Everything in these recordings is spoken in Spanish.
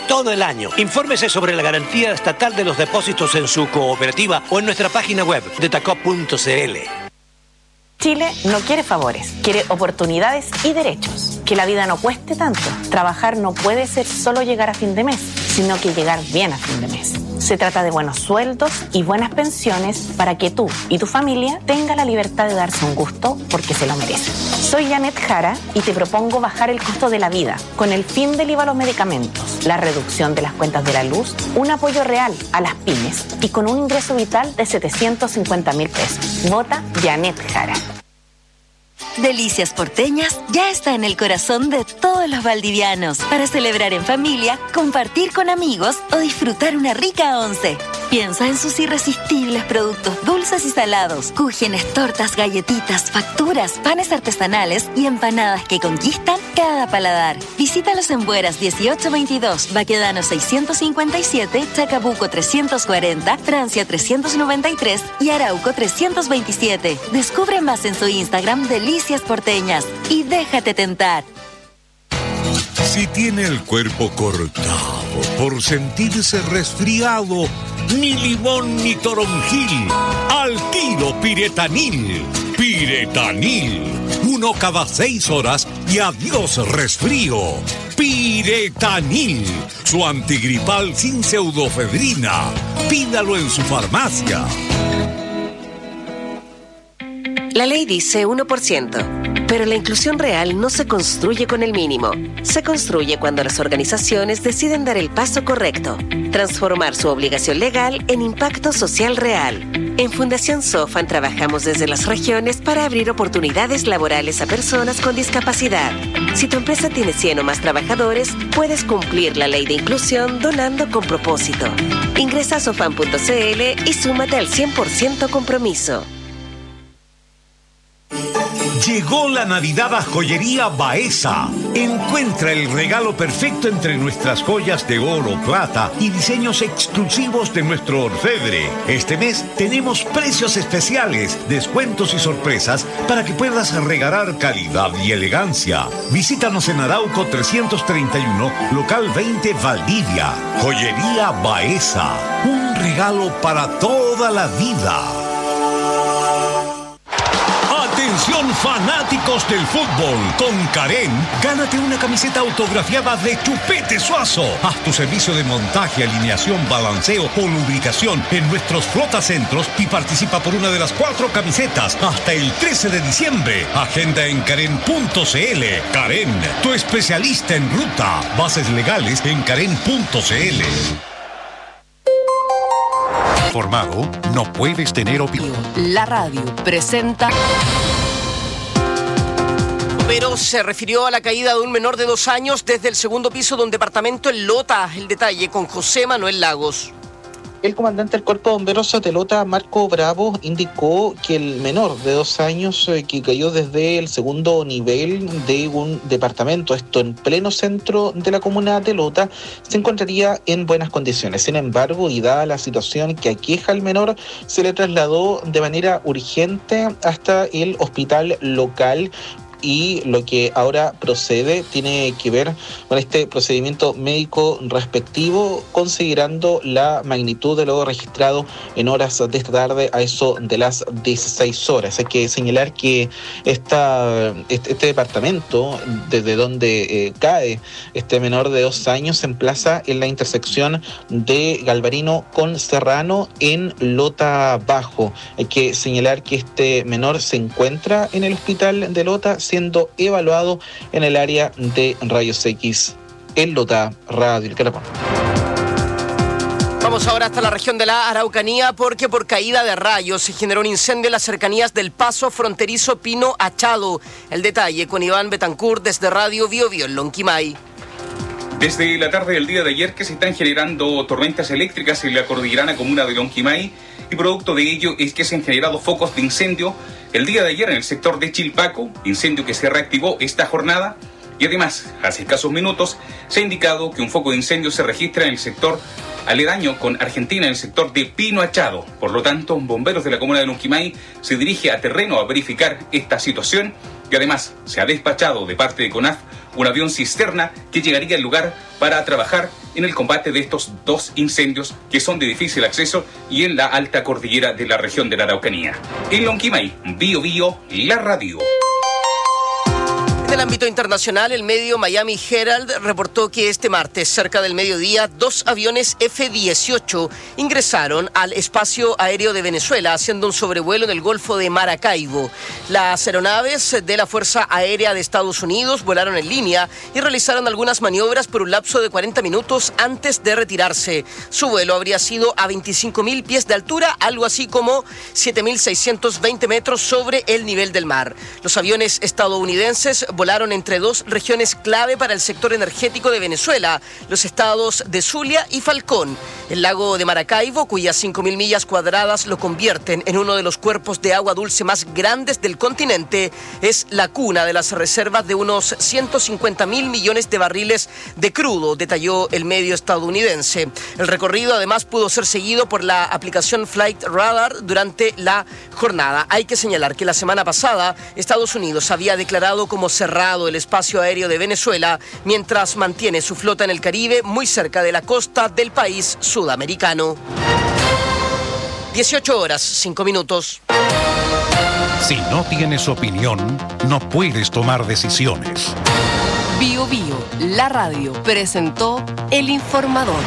todo el año. Infórmese sobre la garantía estatal de los depósitos en su cooperativa o en nuestra página web detacop.cl. Chile no quiere favores, quiere oportunidades y derechos. Que la vida no cueste tanto. Trabajar no puede ser solo llegar a fin de mes, sino que llegar bien a fin de mes. Se trata de buenos sueldos y buenas pensiones para que tú y tu familia tengan la libertad de darse un gusto porque se lo merecen. Soy Janet Jara y te propongo bajar el costo de la vida con el fin del IVA a los medicamentos, la reducción de las cuentas de la luz, un apoyo real a las pymes y con un ingreso vital de 750.000 pesos. Vota Janet Jara. Delicias Porteñas ya está en el corazón de todos los valdivianos para celebrar en familia, compartir con amigos o disfrutar una rica once. Piensa en sus irresistibles productos dulces y salados, cúgenes, tortas, galletitas, facturas, panes artesanales y empanadas que conquistan cada paladar. Visítalos en Bueras 1822, Baquedano 657, Chacabuco 340, Francia 393 y Arauco 327. Descubre más en su Instagram Delicias Porteñas y déjate tentar. Si tiene el cuerpo cortado por sentirse resfriado, ni limón ni toronjil, al tiro Piretanil. Piretanil, 1 cada 6 horas y adiós resfrío. Piretanil, su antigripal sin pseudofedrina. Pídalo en su farmacia. La ley dice 1%, pero la inclusión real no se construye con el mínimo. Se construye cuando las organizaciones deciden dar el paso correcto, transformar su obligación legal en impacto social real. En Fundación Sofan trabajamos desde las regiones para abrir oportunidades laborales a personas con discapacidad. Si tu empresa tiene 100 o más trabajadores, puedes cumplir la ley de inclusión donando con propósito. Ingresa a sofan.cl y súmate al 100% compromiso. Llegó la Navidad a Joyería Baeza. Encuentra el regalo perfecto entre nuestras joyas de oro, plata y diseños exclusivos de nuestro orfebre. Este mes tenemos precios especiales, descuentos y sorpresas para que puedas regalar calidad y elegancia. Visítanos en Arauco 331, local 20 Valdivia. Joyería Baeza. Un regalo para toda la vida. Atención fanáticos del fútbol, con Karen, gánate una camiseta autografiada de Chupete Suazo. Haz tu servicio de montaje, alineación, balanceo o lubricación en nuestros flotacentros y participa por una de las 4 camisetas hasta el 13 de diciembre. Agenda en karen.cl. Karen, tu especialista en ruta. Bases legales en karen.cl. Formado, no puedes tener opinión. La radio presenta. Pero se refirió a la caída de un menor de 2 años desde el segundo piso de un departamento en Lota. El detalle con José Manuel Lagos. El comandante del Cuerpo de Bomberos de Lota, Marco Bravo, indicó que el menor de 2 años que cayó desde el segundo nivel de un departamento, esto en pleno centro de la comuna de Lota, se encontraría en buenas condiciones. Sin embargo, y dada la situación que aqueja al menor, se le trasladó de manera urgente hasta el hospital local. Y lo que ahora procede tiene que ver con este procedimiento médico respectivo, considerando la magnitud de lo registrado en horas de esta tarde a eso de las 16 horas. Hay que señalar que este departamento, desde donde cae este menor de 2 años, se emplaza en la intersección de Galvarino con Serrano en Lota Bajo. Hay que señalar que este menor se encuentra en el hospital de Lota, siendo evaluado en el área de rayos X en Lota, Radio El Calapón. Vamos ahora hasta la región de la Araucanía porque por caída de rayos se generó un incendio en las cercanías del paso fronterizo Pino Achado. El detalle con Iván Betancourt desde Radio Bio Bio en Lonquimay. Desde la tarde del día de ayer que se están generando tormentas eléctricas en la cordillerana comuna de Lonquimay y producto de ello es que se han generado focos de incendio el día de ayer en el sector de Chilpaco, incendio que se reactivó esta jornada y además hace escasos minutos se ha indicado que un foco de incendio se registra en el sector aledaño con Argentina en el sector de Pino Achado. Por lo tanto, bomberos de la comuna de Lonquimay se dirige a terreno a verificar esta situación Y además se ha despachado de parte de CONAF un avión cisterna que llegaría al lugar para trabajar en el combate de estos 2 incendios que son de difícil acceso y en la alta cordillera de la región de la Araucanía. En Lonquimay, Bio Bio, la radio. En el ámbito internacional, el medio Miami Herald reportó que este martes, cerca del mediodía, 2 aviones F-18 ingresaron al espacio aéreo de Venezuela, haciendo un sobrevuelo en el Golfo de Maracaibo. Las aeronaves de la Fuerza Aérea de Estados Unidos volaron en línea y realizaron algunas maniobras por un lapso de 40 minutos antes de retirarse. Su vuelo habría sido a 25.000 pies de altura, algo así como 7.620 metros sobre el nivel del mar. Los aviones estadounidenses volaron entre 2 regiones clave para el sector energético de Venezuela, los estados de Zulia y Falcón. El lago de Maracaibo, cuyas 5.000 millas cuadradas lo convierten en uno de los cuerpos de agua dulce más grandes del continente, es la cuna de las reservas de unos 150.000 millones de barriles de crudo, detalló el medio estadounidense. El recorrido además pudo ser seguido por la aplicación Flight Radar durante la jornada. Hay que señalar que la semana pasada Estados Unidos había declarado como cerrado el espacio aéreo de Venezuela mientras mantiene su flota en el Caribe muy cerca de la costa del país sudamericano. 18 horas, 5 minutos. Si no tienes opinión, no puedes tomar decisiones. Bio Bio, la radio, presentó El Informador.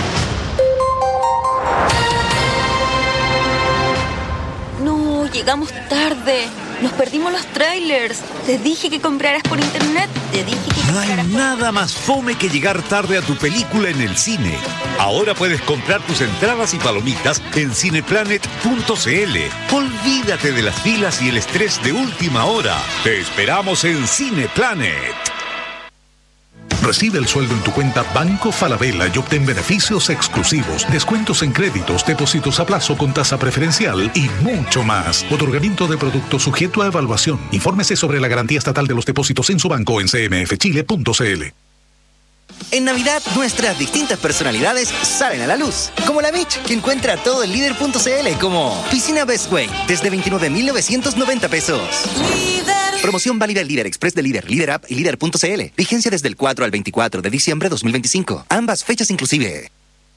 No, llegamos tarde. Nos perdimos los trailers. Te dije que compraras por internet. No hay nada más fome que llegar tarde a tu película en el cine. Ahora puedes comprar tus entradas y palomitas en cineplanet.cl. Olvídate de las filas y el estrés de última hora. Te esperamos en Cineplanet. Recibe el sueldo en tu cuenta Banco Falabella y obtén beneficios exclusivos, descuentos en créditos, depósitos a plazo con tasa preferencial y mucho más. Otorgamiento de productos sujeto a evaluación. Infórmese sobre la garantía estatal de los depósitos en su banco en cmfchile.cl. En Navidad, nuestras distintas personalidades salen a la luz. Como la Mitch, que encuentra todo en líder.cl, como piscina Best Way, desde 29.990 pesos. ¡Líder! Promoción válida en Líder Express de Líder, Líder App y Líder.cl. Vigencia desde el 4 al 24 de diciembre de 2025. Ambas fechas inclusive.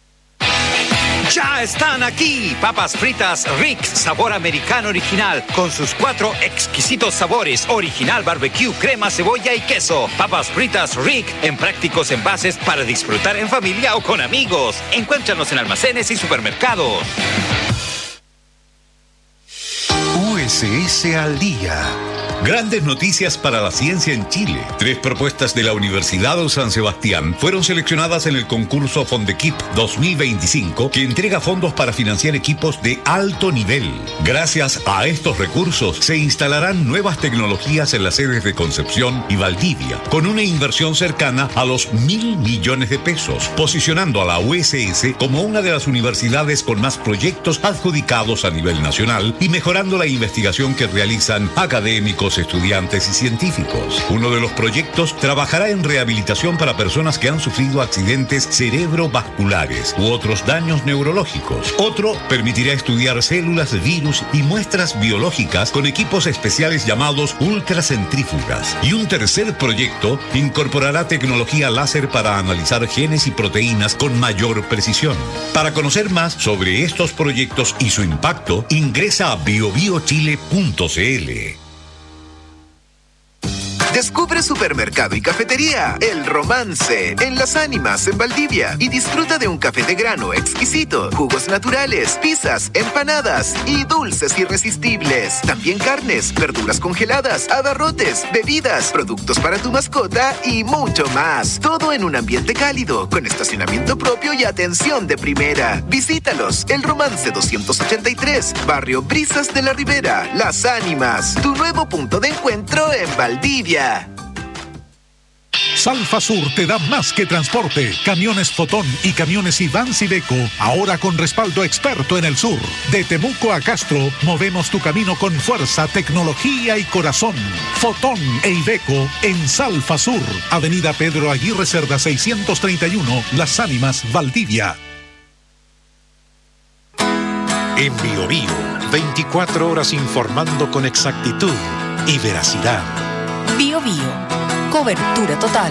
Ya están aquí, papas fritas Rick, sabor americano original, con sus 4 exquisitos sabores, original barbecue, crema, cebolla y queso. Papas fritas Rick, en prácticos envases para disfrutar en familia o con amigos. Encuéntranos en almacenes y supermercados. USS al día. Grandes noticias para la ciencia en Chile. 3 propuestas de la Universidad de San Sebastián fueron seleccionadas en el concurso Fondequip 2025, que entrega fondos para financiar equipos de alto nivel. Gracias a estos recursos, se instalarán nuevas tecnologías en las sedes de Concepción y Valdivia, con una inversión cercana a los 1.000 millones de pesos, posicionando a la USS como una de las universidades con más proyectos adjudicados a nivel nacional y mejorando la investigación que realizan académicos, estudiantes y científicos. Uno de los proyectos trabajará en rehabilitación para personas que han sufrido accidentes cerebrovasculares u otros daños neurológicos. Otro permitirá estudiar células, virus y muestras biológicas con equipos especiales llamados ultracentrífugas. Y un tercer proyecto incorporará tecnología láser para analizar genes y proteínas con mayor precisión. Para conocer más sobre estos proyectos y su impacto, ingresa a biobiochile.cl. Descubre supermercado y cafetería El Romance en Las Ánimas, en Valdivia, y disfruta de un café de grano exquisito, jugos naturales, pizzas, empanadas y dulces irresistibles. También carnes, verduras congeladas, abarrotes, bebidas, productos para tu mascota y mucho más. Todo en un ambiente cálido, con estacionamiento propio y atención de primera. Visítalos, El Romance 283, Barrio Brisas de la Ribera, Las Ánimas, tu nuevo punto de encuentro en Valdivia. Salfa Sur te da más que transporte. Camiones Fotón y camiones Ivans Iveco, ahora con respaldo experto en el sur. De Temuco a Castro, movemos tu camino con fuerza, tecnología y corazón. Fotón e Iveco en Salfa Sur, Avenida Pedro Aguirre Cerda 631, Las Ánimas, Valdivia. En Bio Bio, 24 horas informando con exactitud y veracidad. Bio Bio. Cobertura total.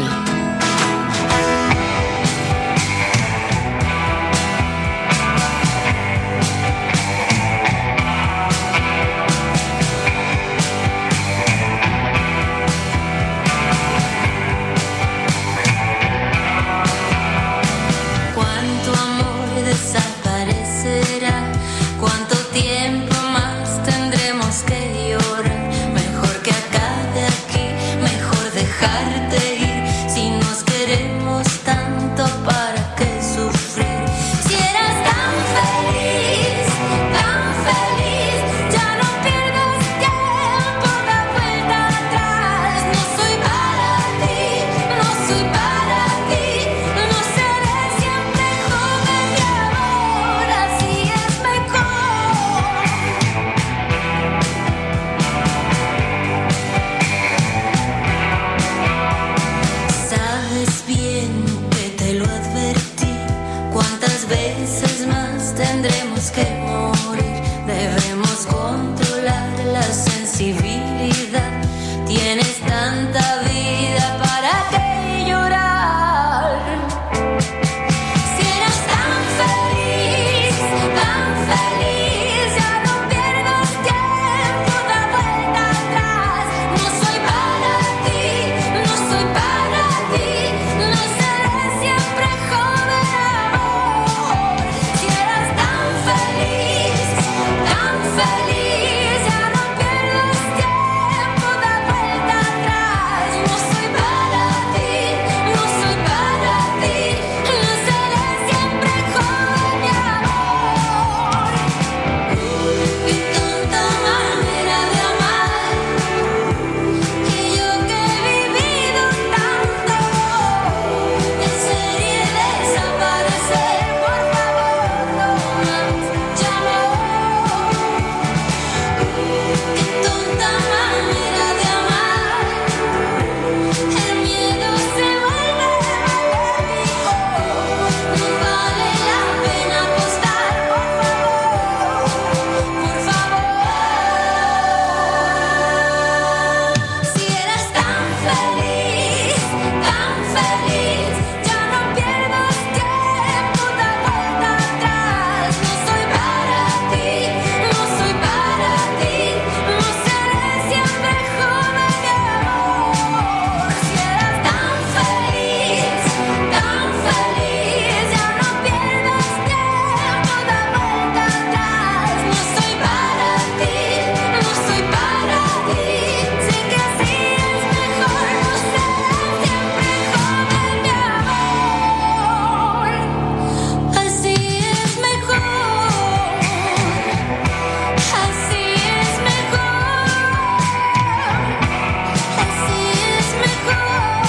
Cuánto amor desaparecerá, cuánto tiempo más tendremos que llorar. Mejor que acabe aquí, mejor dejarte ir. Si nos queremos tanto, ¿para qué sufrir? Si eras tan feliz, ya no pierdas tiempo, da vuelta atrás. No soy para ti, no soy para ti. No seré siempre joven y ahora sí es mejor. Sabes bien que te lo advertí. ¿Cuántas veces más tendremos que morir? Debemos controlar la sensibilidad. Tienes tanta vida, ¿para qué llorar? Si eras tan feliz, ya no pierdas tiempo, da vuelta atrás. No soy para ti, no soy para ti. No seré siempre joven amor. Si eras tan feliz, ya no pierdas tiempo, da vuelta atrás. No soy para ti, no soy para ti. No seré siempre joven y amor. Qué tonta manera de amar, que yo que he vivido tanto, en serie desaparecer. Por favor, no más, ya no. Qué tonta manera de amar, el miedo se vuelve maléfico. No vale la pena apostar, por favor, por favor. Si eras tan feliz, ya no pierdas tiempo, da vuelta atrás. No soy para ti, no soy para ti. No seré siempre joven de amor. Si eras tan feliz, ya no pierdas tiempo, da vuelta atrás. No soy para ti, no soy para ti. Sé que así es mejor, no seré siempre joven de amor. Así es mejor, así es mejor, así es mejor.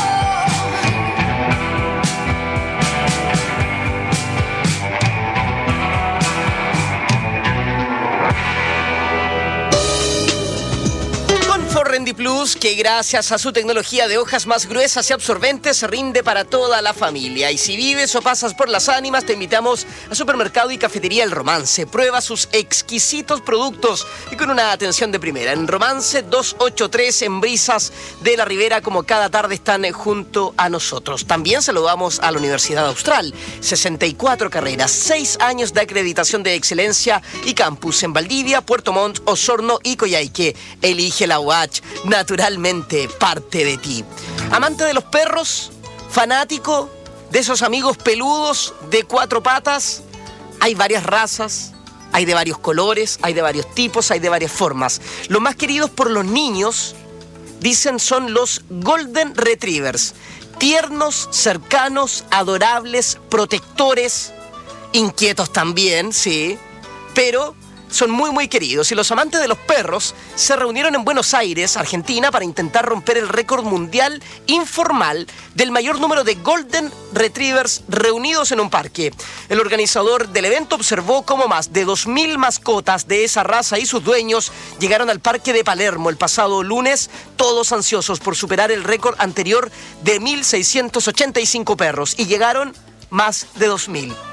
Confort Rendy Plus, que gracias a su tecnología de hojas más gruesas y absorbentes rinde para toda la familia. Y si vives o pasas por Las Ánimas, te invitamos a Supermercado y Cafetería El Romance. Prueba sus exquisitos productos y con una atención de primera. En Romance 283, en Brisas de la Ribera, como cada tarde están junto a nosotros. También saludamos a la Universidad Austral. 64 carreras, 6 años de acreditación de excelencia y campus en Valdivia, Puerto Montt, Osorno y Coyhaique. Elige la UH, naturalmente parte de ti. Amante de los perros, fanático de esos amigos peludos de 4 patas. Hay varias razas, hay de varios colores, hay de varios tipos, hay de varias formas. Los más queridos por los niños, dicen, son los Golden Retrievers. Tiernos, cercanos, adorables, protectores, inquietos también, sí, pero son muy muy queridos. Y los amantes de los perros se reunieron en Buenos Aires, Argentina, para intentar romper el récord mundial informal del mayor número de Golden Retrievers reunidos en un parque. El organizador del evento observó cómo más de 2.000 mascotas de esa raza y sus dueños llegaron al parque de Palermo el pasado lunes, todos ansiosos por superar el récord anterior de 1.685 perros, y llegaron más de 2.000.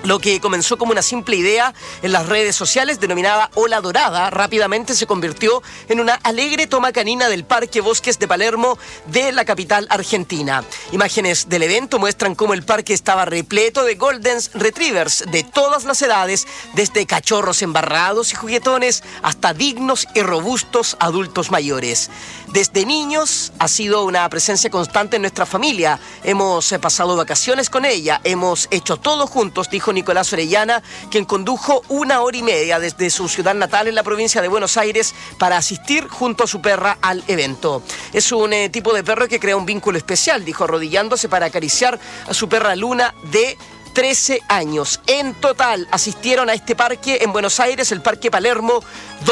Lo que comenzó como una simple idea en las redes sociales denominada Ola Dorada rápidamente se convirtió en una alegre toma canina del Parque Bosques de Palermo de la capital argentina. Imágenes del evento muestran cómo el parque estaba repleto de Golden Retrievers de todas las edades, desde cachorros embarrados y juguetones hasta dignos y robustos adultos mayores. Desde niños ha sido una presencia constante en nuestra familia. Hemos pasado vacaciones con ella, hemos hecho todo juntos, dijo Nicolás Orellana, quien condujo 1 hora y media desde su ciudad natal en la provincia de Buenos Aires para asistir junto a su perra al evento. Es un tipo de perro que crea un vínculo especial, dijo, arrodillándose para acariciar a su perra Luna de 13 años. En total asistieron a este parque en Buenos Aires, el Parque Palermo,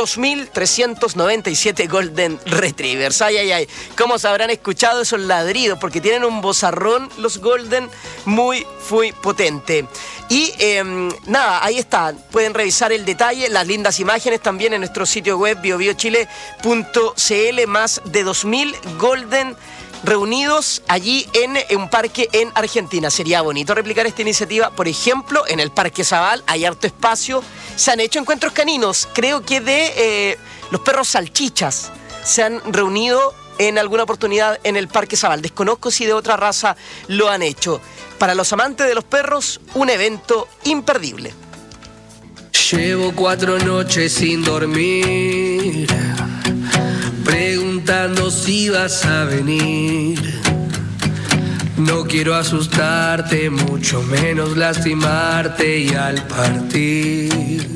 2.397 Golden Retrievers. Ay, ay, ay, cómo se habrán escuchado esos ladridos, porque tienen un vozarrón los Golden muy potente. Y nada, ahí está, pueden revisar el detalle, las lindas imágenes también en nuestro sitio web biobiochile.cl. Más de 2.000 Golden reunidos allí en un parque en Argentina. Sería bonito replicar esta iniciativa, por ejemplo, en el Parque Zabal. Hay harto espacio, se han hecho encuentros caninos, creo que de los perros salchichas se han reunido en alguna oportunidad en el Parque Zabal. Desconozco si de otra raza lo han hecho. Para los amantes de los perros, un evento imperdible. Llevo 4 noches sin dormir, preguntando si vas a venir. No quiero asustarte, mucho menos lastimarte, y al partir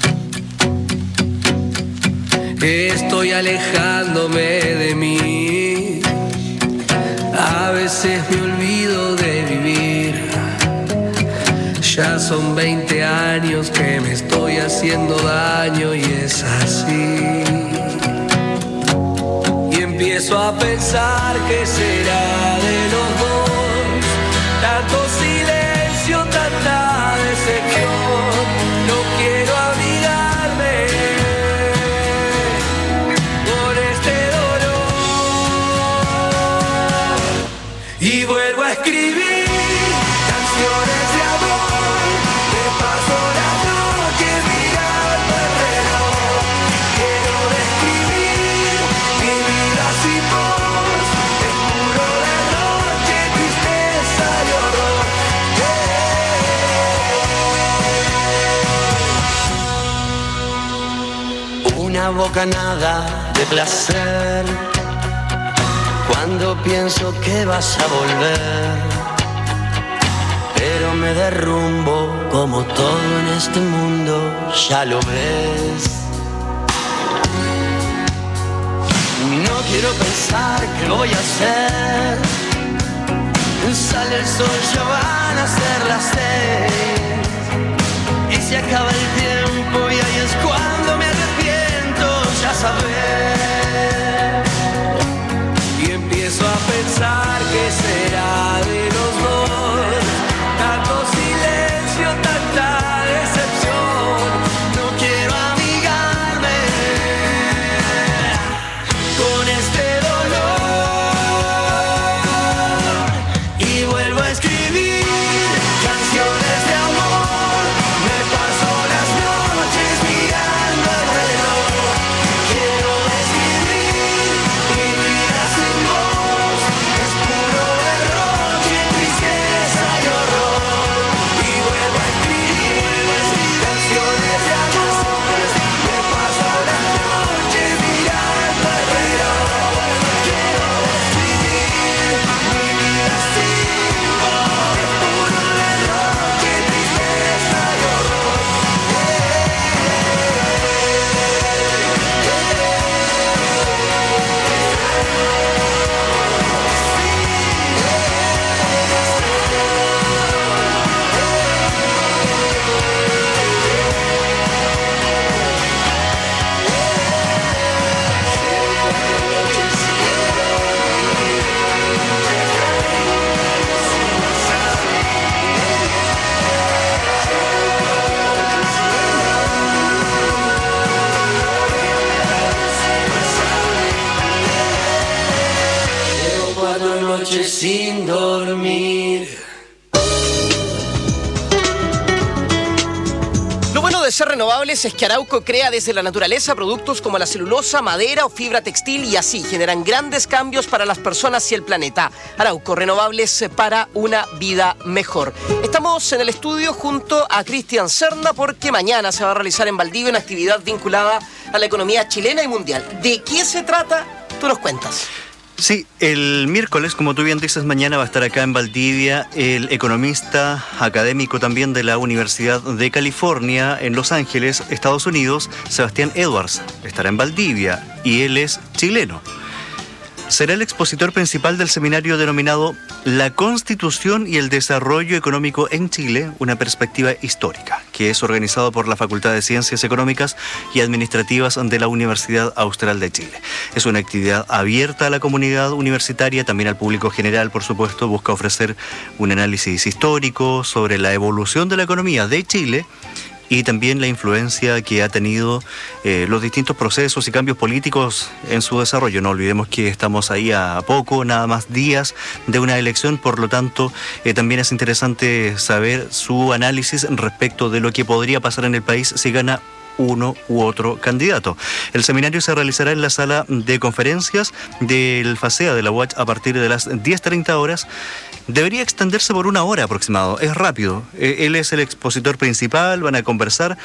estoy alejándome de mí. A veces me olvido de vivir. Ya son 20 años que me estoy haciendo daño y es así. Empiezo a pensar que será de los dos, tanto silencio, tanta decepción. No quiero abrigarme por este dolor y vuelvo a escribir canciones de amor. Me paso la noche mirando el reloj. Quiero describir mi vida sin vos, es puro derroche, tristeza y horror. Una bocanada de placer cuando pienso que vas a volver, pero me derrumbo como todo en este mundo, ya lo ves. No quiero pensar qué voy a hacer. Sale el sol, ya van a ser las 6 y se acaba el tiempo y ahí es cuando me arrepiento, ya sabes. Y empiezo a pensar que será de los dos, tanto silencio, tanta decepción. No quiero amigarme con este dolor y vuelvo a escribir canciones de amor. ser renovables es que Arauco crea desde la naturaleza productos como la celulosa, madera o fibra textil y así generan grandes cambios para las personas y el planeta. Arauco, renovables para una vida mejor. Estamos en el estudio junto a Cristian Serna porque mañana se va a realizar en Valdivia una actividad vinculada a la economía chilena y mundial. ¿De qué se trata? Tú nos cuentas. Sí, el miércoles, como tú bien dices, mañana va a estar acá en Valdivia el economista académico también de la Universidad de California en Los Ángeles, Estados Unidos, Sebastián Edwards. Estará en Valdivia y él es chileno. Será el expositor principal del seminario denominado La Constitución y el Desarrollo Económico en Chile, una perspectiva histórica, que es organizado por la Facultad de Ciencias Económicas y Administrativas de la Universidad Austral de Chile. Es una actividad abierta a la comunidad universitaria, también al público general, por supuesto. Busca ofrecer un análisis histórico sobre la evolución de la economía de Chile y también la influencia que ha tenido los distintos procesos y cambios políticos en su desarrollo. No olvidemos que estamos ahí a poco, nada más días de una elección, por lo tanto también es interesante saber su análisis respecto de lo que podría pasar en el país si gana uno u otro candidato. El seminario se realizará en la sala de conferencias del FACEA de la UACH a partir de las 10:30 horas. Debería extenderse por 1 hora aproximado, es rápido. Él es el expositor principal, van a conversar.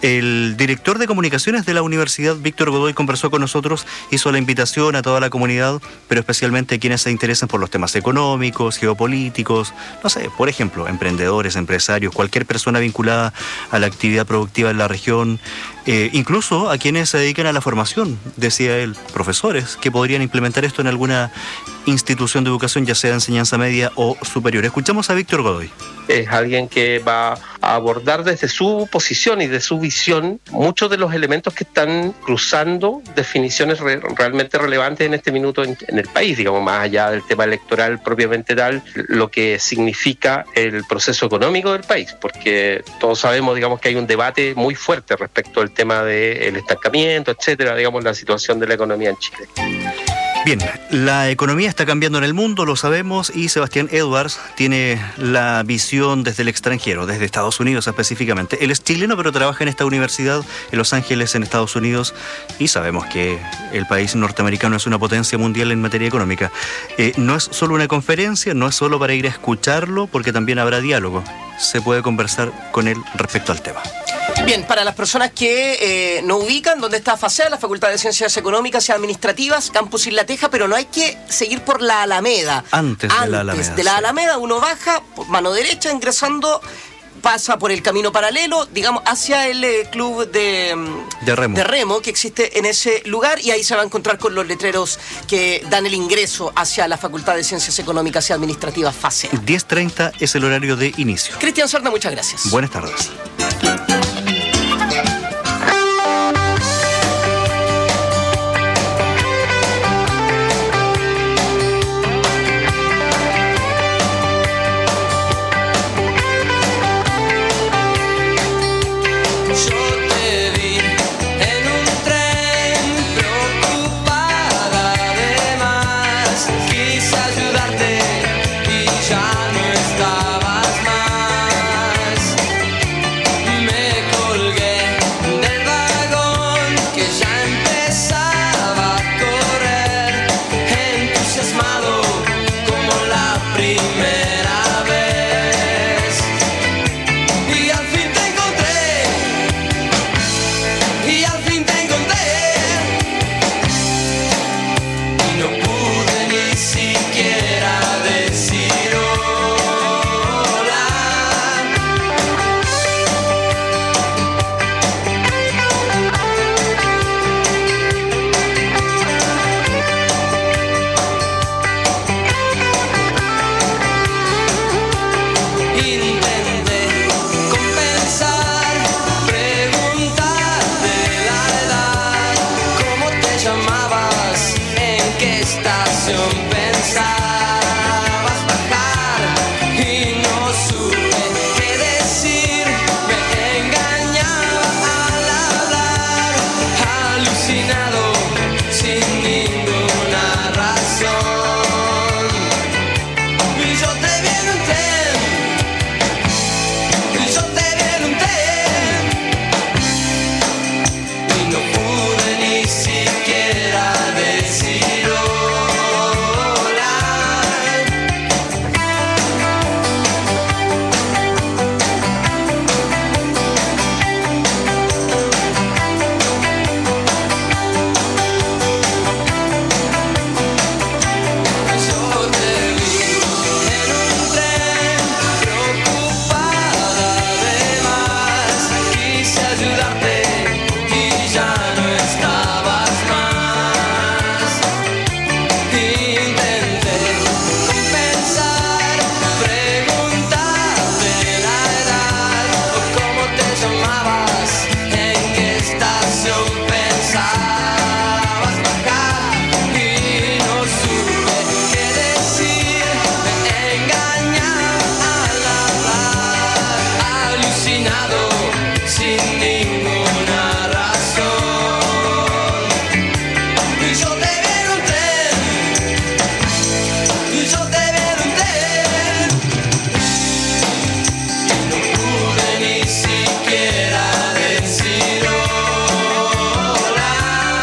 El director de comunicaciones de la universidad, Víctor Godoy, conversó con nosotros, hizo la invitación a toda la comunidad, pero especialmente a quienes se interesen por los temas económicos, geopolíticos, no sé, por ejemplo, emprendedores, empresarios, cualquier persona vinculada a la actividad productiva en la región, incluso a quienes se dedican a la formación, decía él, profesores que podrían implementar esto en alguna institución de educación, ya sea de enseñanza media o superior. Escuchamos a Víctor Godoy. Es alguien que va a abordar desde su posición y de su visión muchos de los elementos que están cruzando definiciones realmente relevantes en este minuto en el país, digamos, más allá del tema electoral propiamente tal, lo que significa el proceso económico del país, porque todos sabemos, digamos, que hay un debate muy fuerte respecto al tema del estancamiento, etcétera, digamos, la situación de la economía en Chile. Bien, la economía está cambiando en el mundo, lo sabemos, y Sebastián Edwards tiene la visión desde el extranjero, desde Estados Unidos específicamente. Él es chileno, pero trabaja en esta universidad en Los Ángeles, en Estados Unidos, y sabemos que el país norteamericano es una potencia mundial en materia económica. No es solo una conferencia, no es solo para ir a escucharlo, porque también habrá diálogo. Se puede conversar con él respecto al tema. Bien, para las personas que no ubican, ¿dónde está FACEA? La Facultad de Ciencias Económicas y Administrativas, Campus Isla Teja, pero no hay que seguir por la Alameda. Antes de la Alameda. De la Alameda uno baja por mano derecha ingresando, pasa por el camino paralelo, digamos, hacia el club de remo que existe en ese lugar, y ahí se va a encontrar con los letreros que dan el ingreso hacia la Facultad de Ciencias Económicas y Administrativas FACEA. 10:30 es el horario de inicio. Cristian Serna, muchas gracias. Buenas tardes. caminado sin ninguna razón. Y yo te vi en un tren, y yo te vi en un tren, y no pude ni siquiera decir hola.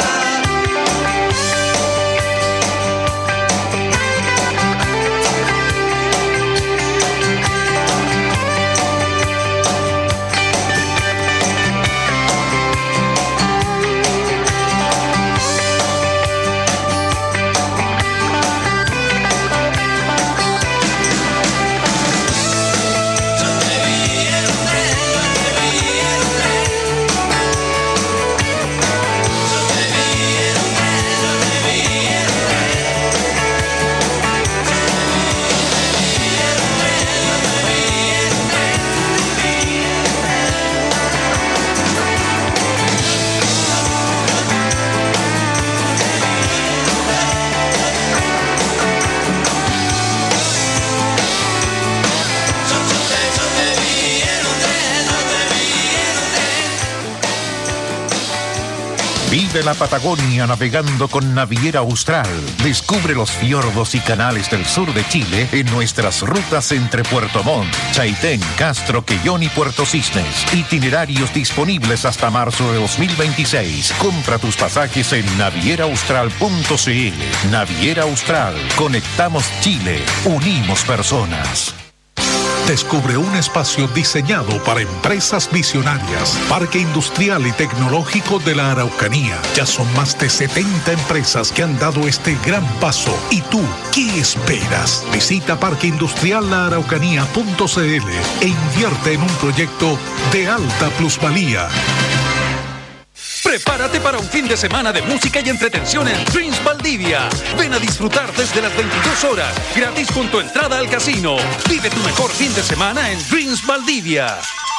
Vive la Patagonia navegando con Naviera Austral. Descubre los fiordos y canales del sur de Chile en nuestras rutas entre Puerto Montt, Chaitén, Castro, Quellón y Puerto Cisnes. Itinerarios disponibles hasta marzo de 2026. Compra tus pasajes en navieraaustral.cl. Naviera Austral. Conectamos Chile. Unimos personas. Descubre un espacio diseñado para empresas visionarias. Parque Industrial y Tecnológico de la Araucanía. Ya son más de 70 empresas que han dado este gran paso. ¿Y tú qué esperas? Visita parqueindustriallaaraucanía.cl e invierte en un proyecto de alta plusvalía. Prepárate para un fin de semana de música y entretención en Dreams Valdivia. Ven a disfrutar desde las 22 horas, gratis con tu entrada al casino. Vive tu mejor fin de semana en Dreams Valdivia.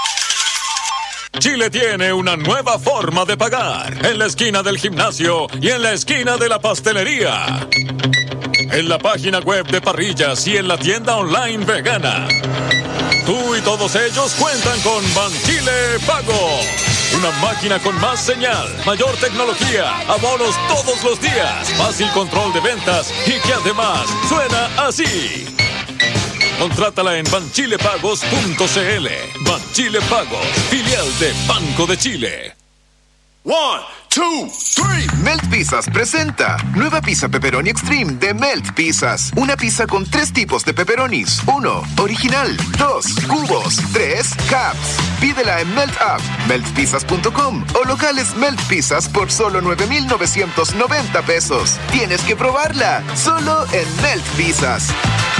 Chile tiene una nueva forma de pagar. En la esquina del gimnasio y en la esquina de la pastelería. En la página web de Parrillas y en la tienda online vegana. Tú y todos ellos cuentan con Banchile Pago. Una máquina con más señal, mayor tecnología, abonos todos los días, fácil control de ventas y que además suena así. Contrátala en banchilepagos.cl. Banchile Pagos, filial de Banco de Chile. 1, 2, 3. Melt Pizzas presenta nueva pizza pepperoni extreme de Melt Pizzas. Una pizza con 3 tipos de pepperonis. 1, original. 2, cubos. 3, caps. Pídela en Melt App, meltpizzas.com o locales Melt Pizzas por solo 9,990 pesos. Tienes que probarla, solo en Melt Pizzas.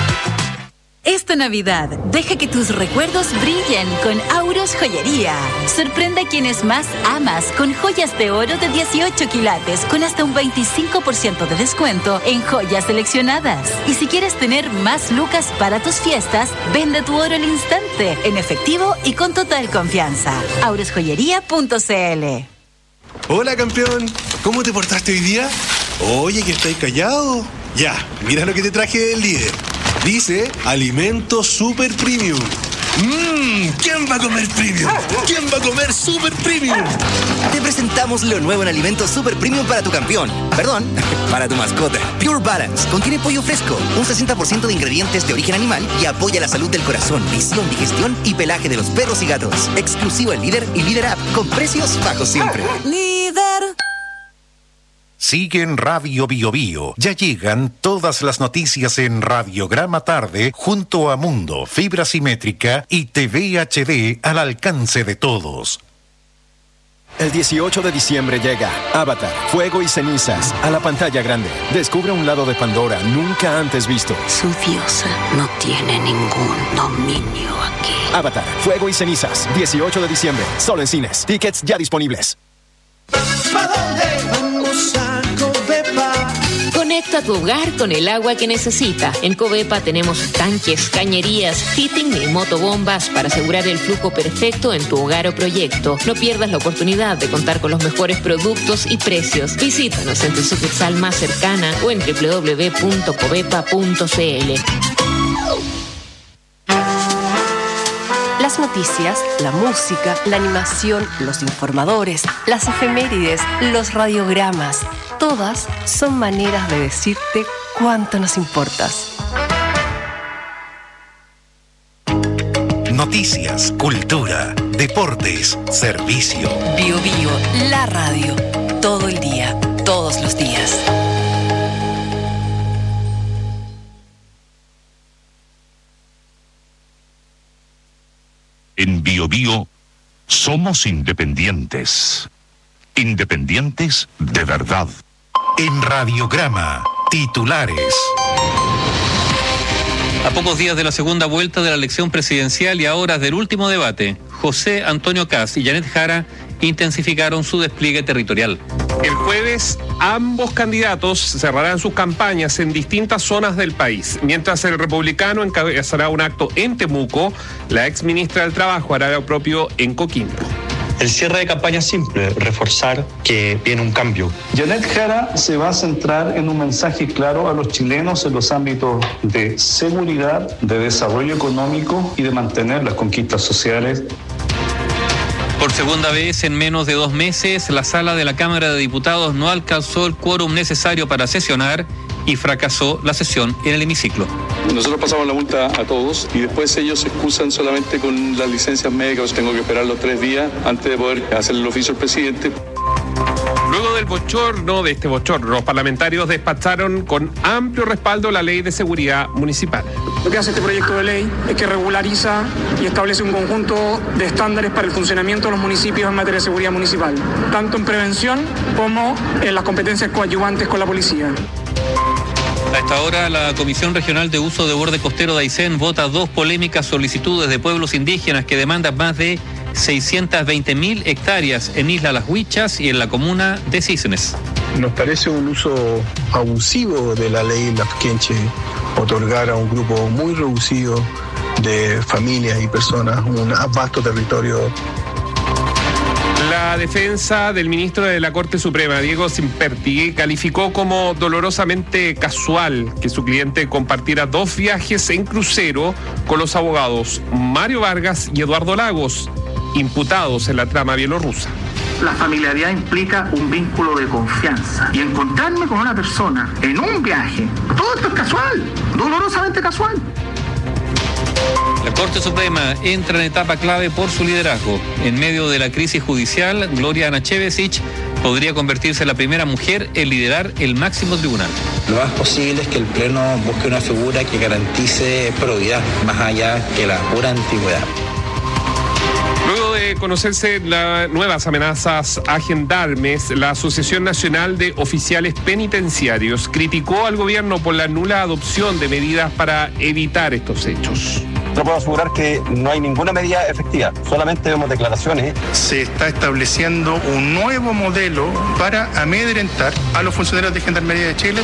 Esta Navidad, deja que tus recuerdos brillen con Auros Joyería. Sorprende a quienes más amas con joyas de oro de 18 quilates con hasta un 25% de descuento en joyas seleccionadas. Y si quieres tener más lucas para tus fiestas, vende tu oro al instante, en efectivo y con total confianza. aurosjoyería.cl. Hola, campeón. ¿Cómo te portaste hoy día? Oye, que estáis callado. Ya, mira lo que te traje del líder. Dice Alimento Super Premium. ¿Quién va a comer premium? ¿Quién va a comer super premium? Te presentamos lo nuevo en Alimento Super Premium para tu campeón. Perdón, para tu mascota. Pure Balance. Contiene pollo fresco, un 60% de ingredientes de origen animal y apoya la salud del corazón, visión, digestión y pelaje de los perros y gatos. Exclusivo en Líder y Líder App, con precios bajos siempre. Líder. Sigue en Radio Bio Bio. Ya llegan todas las noticias en Radiograma Tarde junto a Mundo, Fibra Simétrica y TV HD al alcance de todos. El 18 de diciembre llega Avatar, Fuego y Cenizas a la pantalla grande. Descubre un lado de Pandora nunca antes visto. Su diosa no tiene ningún dominio aquí. Avatar, Fuego y Cenizas, 18 de diciembre, solo en cines. Tickets ya disponibles. ¿Pa' dónde vamos a Covepa? Conecta tu hogar con el agua que necesita. En Covepa tenemos tanques, cañerías, fitting y motobombas para asegurar el flujo perfecto en tu hogar o proyecto. No pierdas la oportunidad de contar con los mejores productos y precios. Visítanos en tu sucursal más cercana o en www.covepa.cl. Las Las noticias, la música, la animación, los informadores, las efemérides, los radiogramas, todas son maneras de decirte cuánto nos importas. Noticias, cultura, deportes, servicio. Bio Bio, la radio, todo el día, todos los días. En Bio Bio somos independientes. Independientes de verdad. En Radiograma, titulares. A pocos días de la segunda vuelta de la elección presidencial y a horas del último debate, José Antonio Kast y Janet Jara intensificaron su despliegue territorial. El jueves, ambos candidatos cerrarán sus campañas en distintas zonas del país. Mientras el republicano encabezará un acto en Temuco, la exministra del Trabajo hará lo propio en Coquimbo. El cierre de campaña es simple, reforzar que viene un cambio. Janet Jara se va a centrar en un mensaje claro a los chilenos en los ámbitos de seguridad, de desarrollo económico y de mantener las conquistas sociales. Por segunda vez en menos de 2 meses, la sala de la Cámara de Diputados no alcanzó el quórum necesario para sesionar y fracasó la sesión en el hemiciclo. Nosotros pasamos la multa a todos y después ellos se excusan solamente con las licencias médicas. Tengo que esperar los 3 días antes de poder hacer el oficio al presidente. Luego del bochorno, los parlamentarios despacharon con amplio respaldo la ley de seguridad municipal. Lo que hace este proyecto de ley es que regulariza y establece un conjunto de estándares para el funcionamiento de los municipios en materia de seguridad municipal, tanto en prevención como en las competencias coadyuvantes con la policía. A esta hora, la Comisión Regional de Uso de Borde Costero de Aysén vota 2 polémicas solicitudes de pueblos indígenas que demandan más de 620.000 hectáreas en Isla Las Huichas y en la comuna de Cisnes. Nos parece un uso abusivo de la ley Lafkenche otorgar a un grupo muy reducido de familias y personas un vasto territorio. La defensa del ministro de la Corte Suprema, Diego Simperti, calificó como dolorosamente casual que su cliente compartiera 2 viajes en crucero con los abogados Mario Vargas y Eduardo Lagos, imputados en la trama bielorrusa. La familiaridad implica un vínculo de confianza. Y encontrarme con una persona en un viaje, todo esto es casual, dolorosamente casual. La Corte Suprema entra en etapa clave por su liderazgo. En medio de la crisis judicial, Gloria Anachevesich podría convertirse en la primera mujer en liderar el máximo tribunal. Lo más posible es que el Pleno busque una figura que garantice probidad, más allá que la pura antigüedad. Luego de conocerse las nuevas amenazas a gendarmes, la Asociación Nacional de Oficiales Penitenciarios criticó al gobierno por la nula adopción de medidas para evitar estos hechos. No puedo asegurar que no hay ninguna medida efectiva, solamente vemos declaraciones. Se está estableciendo un nuevo modelo para amedrentar a los funcionarios de Gendarmería de Chile.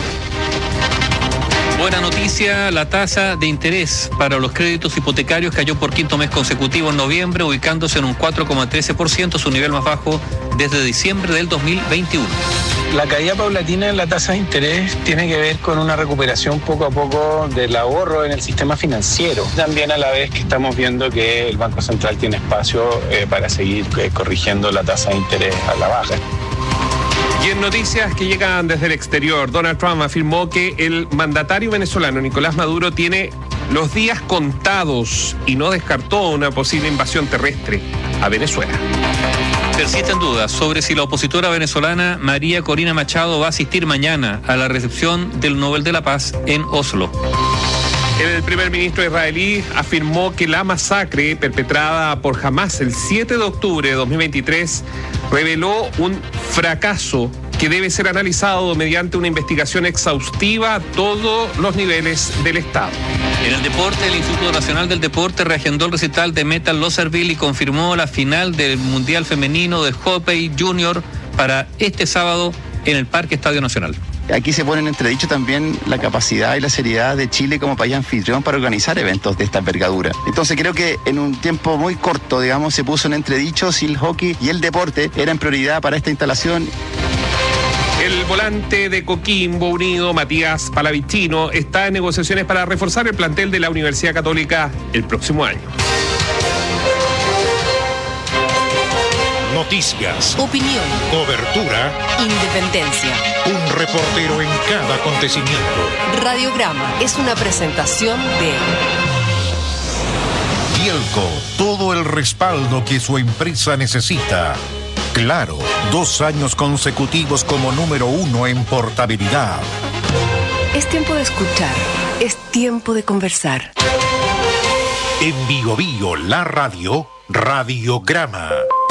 Buena noticia, la tasa de interés para los créditos hipotecarios cayó por 5º mes consecutivo en noviembre, ubicándose en un 4,13%, su nivel más bajo desde diciembre del 2021. La caída paulatina en la tasa de interés tiene que ver con una recuperación poco a poco del ahorro en el sistema financiero. También a la vez que estamos viendo que el Banco Central tiene espacio para seguir corrigiendo la tasa de interés a la baja. Y en noticias que llegan desde el exterior, Donald Trump afirmó que el mandatario venezolano Nicolás Maduro tiene los días contados y no descartó una posible invasión terrestre a Venezuela. Persisten dudas sobre si la opositora venezolana María Corina Machado va a asistir mañana a la recepción del Nobel de la Paz en Oslo. El primer ministro israelí afirmó que la masacre perpetrada por Hamás el 7 de octubre de 2023 reveló un fracaso que debe ser analizado mediante una investigación exhaustiva a todos los niveles del Estado. En el deporte, el Instituto Nacional del Deporte reagendó el recital de Metal Loserville y confirmó la final del Mundial Femenino de Hockey Junior para este sábado en el Parque Estadio Nacional. Aquí se pone en entredicho también la capacidad y la seriedad de Chile como país anfitrión para organizar eventos de esta envergadura. Entonces creo que en un tiempo muy corto, digamos, se puso en entredicho si el hockey y el deporte eran prioridad para esta instalación. El volante de Coquimbo Unido, Matías Palavicino, está en negociaciones para reforzar el plantel de la Universidad Católica el próximo año. Noticias, opinión, cobertura, independencia. un reportero en cada acontecimiento. Radiograma es una presentación de Bielco, todo el respaldo que su empresa necesita. Claro, 2 años consecutivos como número 1 en portabilidad. Es tiempo de escuchar, es tiempo de conversar. En Bio Bio, la radio, Radiograma.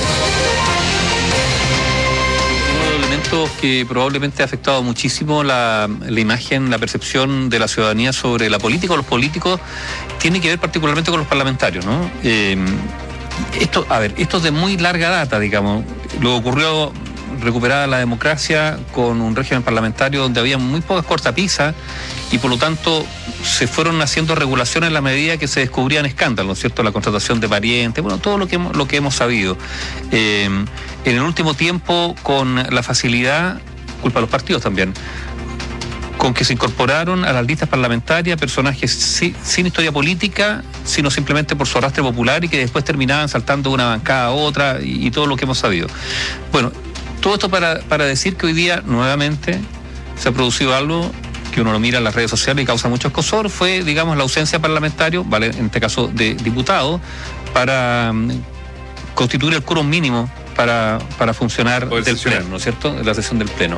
Que probablemente ha afectado muchísimo la imagen, la percepción de la ciudadanía sobre la política o los políticos, tiene que ver particularmente con los parlamentarios, ¿no? Esto es de muy larga data, digamos. Lo ocurrió recuperada la democracia con un régimen parlamentario donde había muy pocas cortapisas y por lo tanto se fueron haciendo regulaciones en la medida que se descubrían escándalos, ¿no es cierto? La contratación de parientes, bueno, todo lo que hemos sabido. En el último tiempo, con la facilidad, culpa de los partidos también, con que se incorporaron a las listas parlamentarias personajes sin historia política, sino simplemente por su arrastre popular y que después terminaban saltando de una bancada a otra y todo lo que hemos sabido. Bueno, todo esto para decir que hoy día nuevamente se ha producido algo que uno lo mira en las redes sociales y causa mucho escozor, fue, digamos, la ausencia parlamentaria, ¿vale? En este caso de diputados, para constituir el quórum mínimo para funcionar del Pleno, ¿no es cierto? La sesión del Pleno.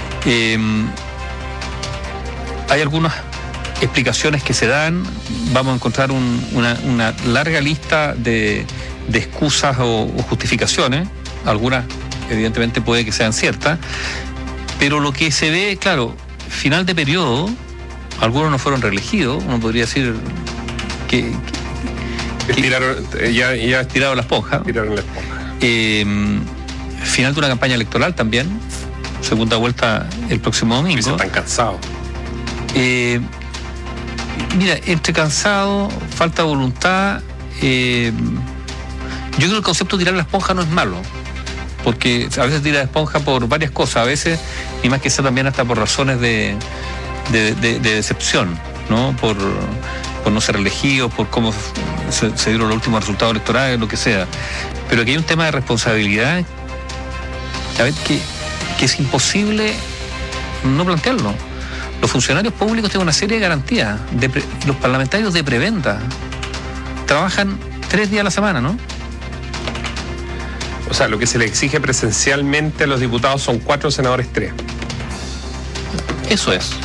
Hay algunas explicaciones que se dan, vamos a encontrar una larga lista de excusas o justificaciones, algunas evidentemente puede que sean ciertas, pero lo que se ve, claro, final de periodo, algunos no fueron reelegidos, uno podría decir que ya estiraron la esponja. Final de una campaña electoral también, segunda vuelta el próximo domingo. Están cansados. Mira, entre cansado, falta de voluntad, yo creo que el concepto de tirar la esponja no es malo, porque a veces tira la esponja por varias cosas, a veces, y más que sea también hasta por razones de decepción, ¿no? Por no ser elegido, por cómo se dieron los últimos resultados electorales, lo que sea. Pero aquí hay un tema de responsabilidad, a ver, que es imposible no plantearlo. Los funcionarios públicos tienen una serie de garantías. Los parlamentarios de preventa trabajan 3 días a la semana, ¿no? O sea, lo que se le exige presencialmente a los diputados son 4, senadores 3. Eso es.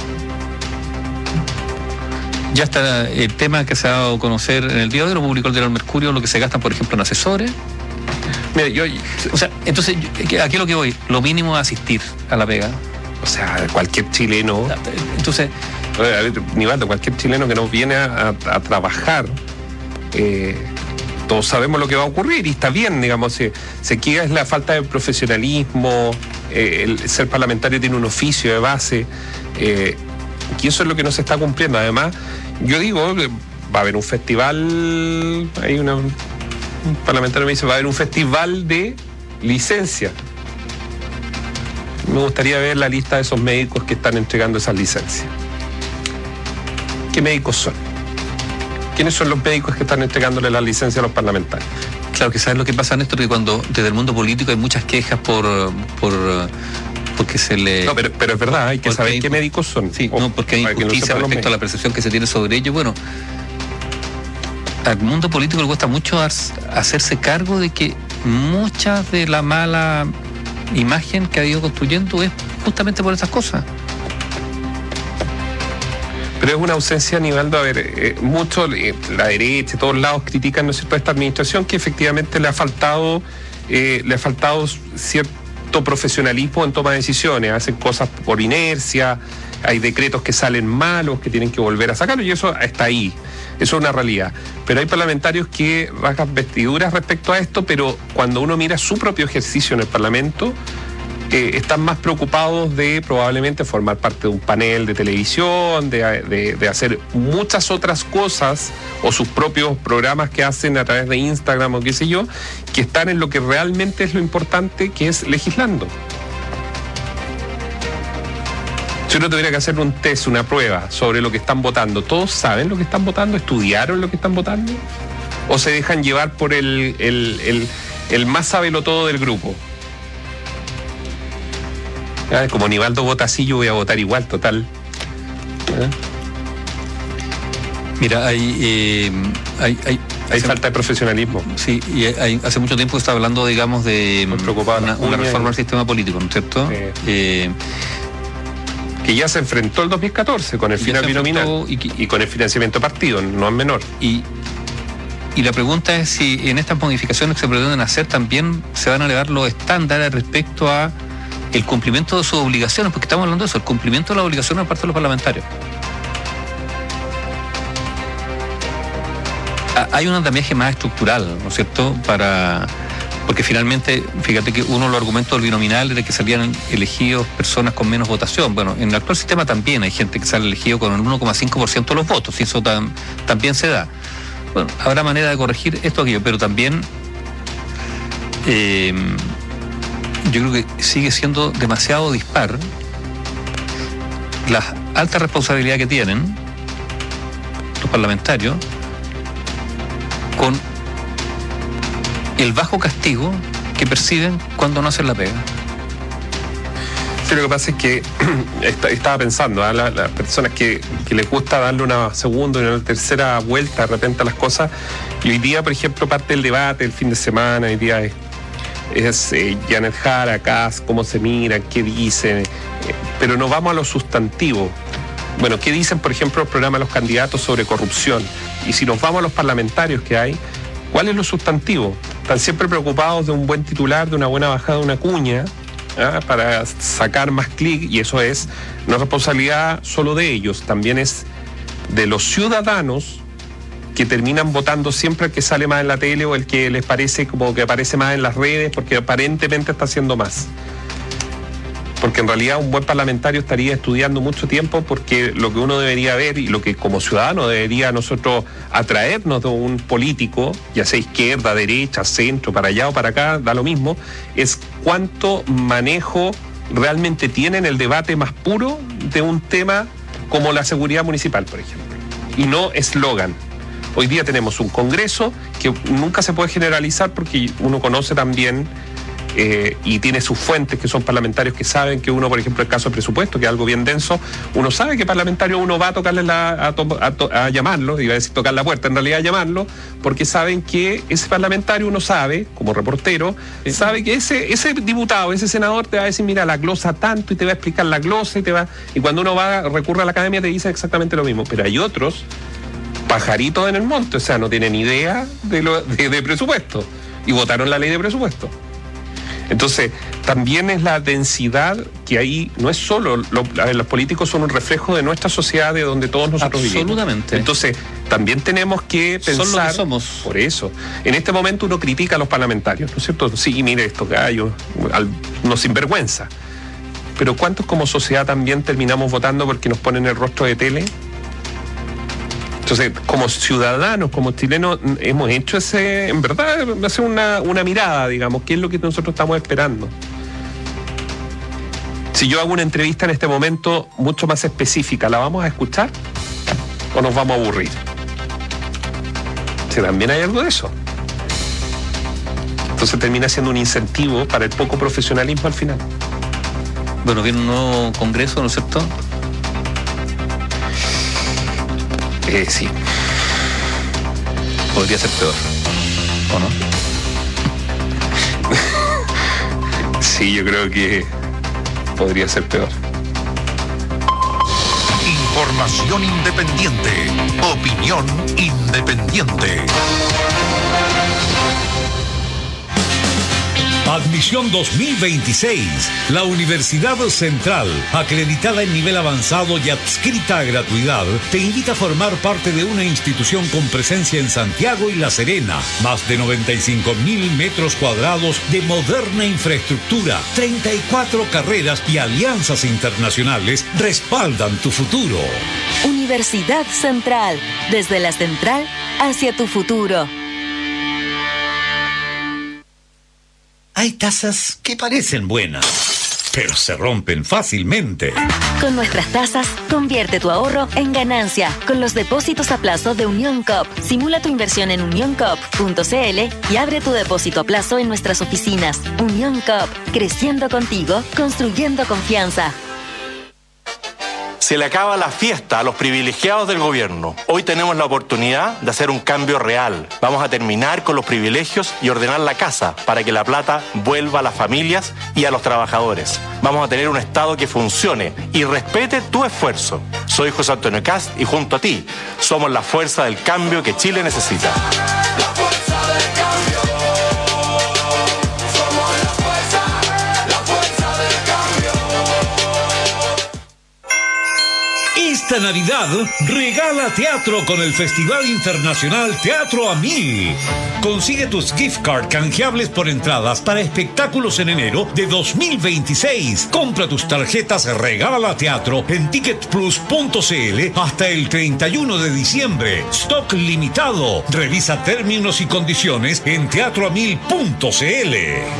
Ya está el tema que se ha dado a conocer en el diario, lo publicó el diario Mercurio, lo que se gastan, por ejemplo, en asesores. Mira, entonces, aquí es lo que voy, lo mínimo es asistir a la pega. O sea, cualquier chileno. Entonces, Nivaldo, cualquier chileno que nos viene a trabajar, todos sabemos lo que va a ocurrir y está bien, digamos, se queda es la falta de profesionalismo, el ser parlamentario tiene un oficio de base, y eso es lo que no se está cumpliendo. Además, yo digo, va a haber un festival, un parlamentario me dice, va a haber un festival de licencia. Me gustaría ver la lista de esos médicos que están entregando esas licencias. ¿Qué médicos son? ¿Quiénes son los médicos que están entregándole las licencias a los parlamentarios? Claro, que sabes lo que pasa, Néstor, que cuando desde el mundo político hay muchas quejas porque se le... No, pero es verdad, hay que saber qué médicos son. Sí, porque hay injusticia respecto a la percepción que se tiene sobre ellos. Bueno, al mundo político le cuesta mucho hacerse cargo de que muchas de la mala imagen que ha ido construyendo es justamente por esas cosas. Pero es una ausencia, Nivaldo, a ver, mucho la derecha, todos lados critican, ¿no es cierto?, a esta administración que efectivamente le ha faltado cierto profesionalismo en toma de decisiones, hacen cosas por inercia, hay decretos que salen malos, que tienen que volver a sacarlo, y eso está ahí, eso es una realidad. Pero hay parlamentarios que rasgan vestiduras respecto a esto, pero cuando uno mira su propio ejercicio en el Parlamento, están más preocupados de probablemente formar parte de un panel de televisión, de hacer muchas otras cosas, o sus propios programas que hacen a través de Instagram o qué sé yo, que están en lo que realmente es lo importante, que es legislando. Si uno tuviera que hacer un test, una prueba sobre lo que están votando, ¿todos saben lo que están votando? ¿Estudiaron lo que están votando? ¿O se dejan llevar por el el más sabelotodo del grupo. Como Nivaldo vota así, yo voy a votar igual, total. Mira, hay falta de profesionalismo. Sí, y hace mucho tiempo está hablando, digamos, de una reforma del sistema político, ¿no es cierto? Que ya se enfrentó el 2014 con el final binominal y con el financiamiento partido, no es menor. Y la pregunta es si en estas modificaciones que se pretenden hacer también se van a elevar los estándares respecto a el cumplimiento de sus obligaciones, porque estamos hablando de eso, el cumplimiento de las obligaciones por parte de los parlamentarios. Hay un andamiaje más estructural, ¿no es cierto?, porque finalmente, fíjate que uno de los argumentos del binominal era que salían elegidos personas con menos votación. Bueno, en el actual sistema también hay gente que sale elegido con el 1,5% de los votos, y eso también se da. Bueno, habrá manera de corregir esto aquello, pero también yo creo que sigue siendo demasiado dispar la alta responsabilidad que tienen los parlamentarios con el bajo castigo que perciben cuando no hacen la pega. Sí, lo que pasa es que estaba pensando, las personas que les gusta darle una segunda y una tercera vuelta de repente a las cosas, y hoy día, por ejemplo, parte del debate el fin de semana, hoy día es Janet Jara, Kass, cómo se miran, qué dicen, pero no vamos a lo sustantivo. Bueno, ¿qué dicen, por ejemplo, el programa de los candidatos sobre corrupción? Y si nos vamos a los parlamentarios que hay, ¿cuál es lo sustantivo? Están siempre preocupados de un buen titular, de una buena bajada de una cuña, para sacar más clic, y eso es no responsabilidad solo de ellos, también es de los ciudadanos que terminan votando siempre el que sale más en la tele o el que les parece como que aparece más en las redes porque aparentemente está haciendo más. Porque en realidad un buen parlamentario estaría estudiando mucho tiempo, porque lo que uno debería ver y lo que como ciudadano debería nosotros atraernos de un político, ya sea izquierda, derecha, centro, para allá o para acá, da lo mismo, es cuánto manejo realmente tiene en el debate más puro de un tema como la seguridad municipal, por ejemplo. Y no eslogan. Hoy día tenemos un Congreso que nunca se puede generalizar, porque uno conoce también y tiene sus fuentes, que son parlamentarios que saben que uno, por ejemplo, el caso de presupuesto, que es algo bien denso, uno sabe que parlamentario uno va a tocarle a llamarlo, iba a decir tocar la puerta, en realidad a llamarlo, porque saben que ese parlamentario, uno sabe, como reportero, sabe que ese diputado, ese senador te va a decir, mira, la glosa tanto, y te va a explicar la glosa, y cuando uno recurre a la academia te dice exactamente lo mismo. Pero hay otros pajaritos en el monte, o sea, no tienen idea de presupuesto, y votaron la ley de presupuesto. Entonces, también es la densidad que ahí no es solo, los políticos son un reflejo de nuestra sociedad, de donde todos nosotros vivimos. Absolutamente. Entonces, también tenemos que pensar... Son lo que somos. Por eso. En este momento uno critica a los parlamentarios, ¿no es cierto? Sí, mire estos gallos, unos sinvergüenza. Pero ¿cuántos como sociedad también terminamos votando porque nos ponen el rostro de tele? Entonces, como ciudadanos, como chilenos, hemos hecho en verdad, hacer una mirada, digamos, ¿qué es lo que nosotros estamos esperando? Si yo hago una entrevista en este momento mucho más específica, ¿la vamos a escuchar o nos vamos a aburrir? Si también hay algo de eso. Entonces termina siendo un incentivo para el poco profesionalismo al final. Bueno, viene un nuevo congreso, ¿no es cierto? Sí. Podría ser peor, ¿o no? Sí, yo creo que podría ser peor. Información independiente. Opinión independiente. Admisión 2026. La Universidad Central, acreditada en nivel avanzado y adscrita a gratuidad, te invita a formar parte de una institución con presencia en Santiago y La Serena. Más de 95.000 metros cuadrados de moderna infraestructura, 34 carreras y alianzas internacionales respaldan tu futuro. Universidad Central, desde la central hacia tu futuro. Hay tasas que parecen buenas, pero se rompen fácilmente. Con nuestras tasas, convierte tu ahorro en ganancia. Con los depósitos a plazo de Unión Coop. Simula tu inversión en unioncoop.cl y abre tu depósito a plazo en nuestras oficinas. Unión Coop, creciendo contigo, construyendo confianza. Se le acaba la fiesta a los privilegiados del gobierno. Hoy tenemos la oportunidad de hacer un cambio real. Vamos a terminar con los privilegios y ordenar la casa para que la plata vuelva a las familias y a los trabajadores. Vamos a tener un Estado que funcione y respete tu esfuerzo. Soy José Antonio Kast y junto a ti somos la fuerza del cambio que Chile necesita. Esta Navidad, regala teatro con el Festival Internacional Teatro a 1000. Consigue tus gift card canjeables por entradas para espectáculos en enero de 2026. Compra tus tarjetas Regala Teatro en ticketplus.cl hasta el 31 de diciembre. Stock limitado. Revisa términos y condiciones en teatroa1000.cl.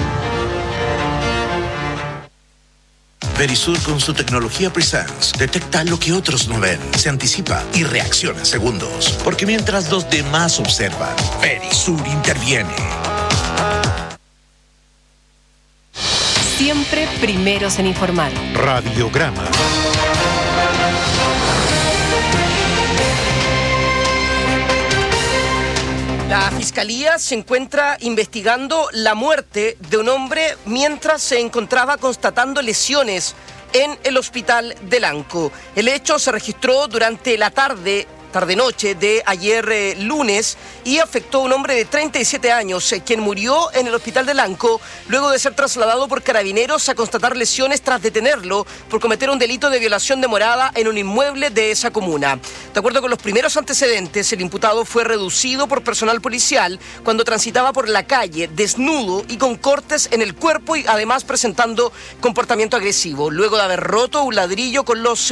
Verisur con su tecnología Presence detecta lo que otros no ven, se anticipa y reacciona en segundos. Porque mientras los demás observan, Verisur interviene. Siempre primeros en informar. Radiograma. La Fiscalía se encuentra investigando la muerte de un hombre mientras se encontraba constatando lesiones en el hospital de Lanco. El hecho se registró durante la tarde-noche de ayer lunes y afectó a un hombre de 37 años, quien murió en el hospital de Lanco luego de ser trasladado por carabineros a constatar lesiones tras detenerlo por cometer un delito de violación de morada en un inmueble de esa comuna. De acuerdo con los primeros antecedentes, el imputado fue reducido por personal policial cuando transitaba por la calle desnudo y con cortes en el cuerpo y además presentando comportamiento agresivo. Luego de haber roto un ladrillo con los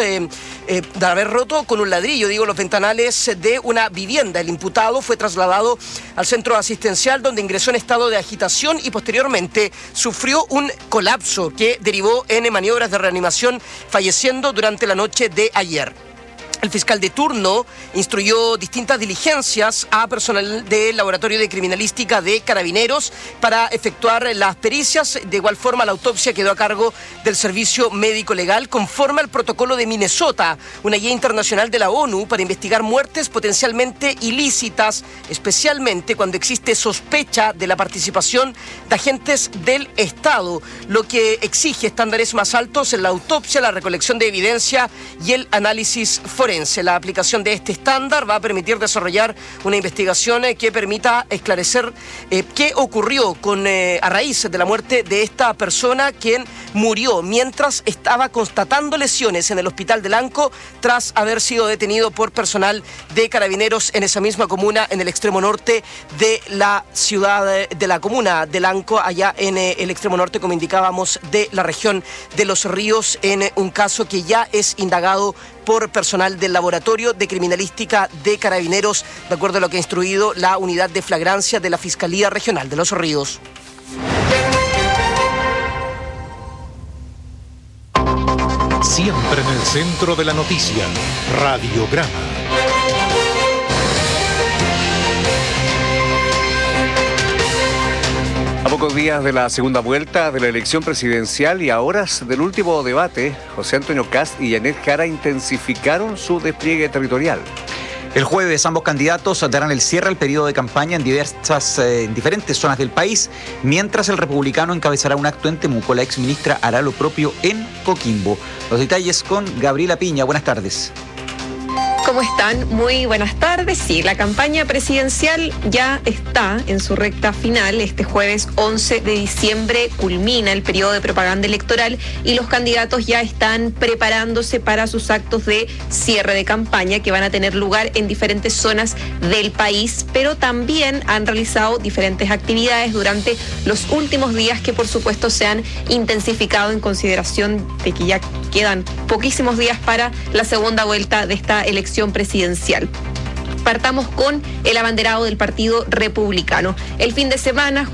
ventanales de una vivienda, el imputado fue trasladado al centro asistencial donde ingresó en estado de agitación y posteriormente sufrió un colapso que derivó en maniobras de reanimación, falleciendo durante la noche de ayer. El fiscal de turno instruyó distintas diligencias a personal del Laboratorio de Criminalística de Carabineros para efectuar las pericias. De igual forma, la autopsia quedó a cargo del Servicio Médico Legal conforme al protocolo de Minnesota, una guía internacional de la ONU para investigar muertes potencialmente ilícitas, especialmente cuando existe sospecha de la participación de agentes del Estado, lo que exige estándares más altos en la autopsia, la recolección de evidencia y el análisis forense. La aplicación de este estándar va a permitir desarrollar una investigación que permita esclarecer qué ocurrió a raíz de la muerte de esta persona, quien murió mientras estaba constatando lesiones en el hospital de Lanco tras haber sido detenido por personal de carabineros en esa misma comuna, en el extremo norte de la ciudad, de la comuna de Lanco, allá en el extremo norte, como indicábamos, de la región de Los Ríos, en un caso que ya es indagado por personal del Laboratorio de Criminalística de Carabineros, de acuerdo a lo que ha instruido la Unidad de Flagrancia de la Fiscalía Regional de Los Ríos. Siempre en el centro de la noticia, Radiograma. A pocos días de la segunda vuelta de la elección presidencial y a horas del último debate, José Antonio Kast y Janet Jara intensificaron su despliegue territorial. El jueves ambos candidatos darán el cierre al periodo de campaña en diferentes zonas del país, mientras el republicano encabezará un acto en Temuco. La exministra hará lo propio en Coquimbo. Los detalles con Gabriela Piña. Buenas tardes. ¿Cómo están? Muy buenas tardes. Sí, la campaña presidencial ya está en su recta final. Este jueves 11 de diciembre culmina el periodo de propaganda electoral y los candidatos ya están preparándose para sus actos de cierre de campaña que van a tener lugar en diferentes zonas del país, pero también han realizado diferentes actividades durante los últimos días que por supuesto se han intensificado en consideración de que ya quedan poquísimos días para la segunda vuelta de esta elección presidencial. Partamos con el abanderado del Partido Republicano. El fin de semana,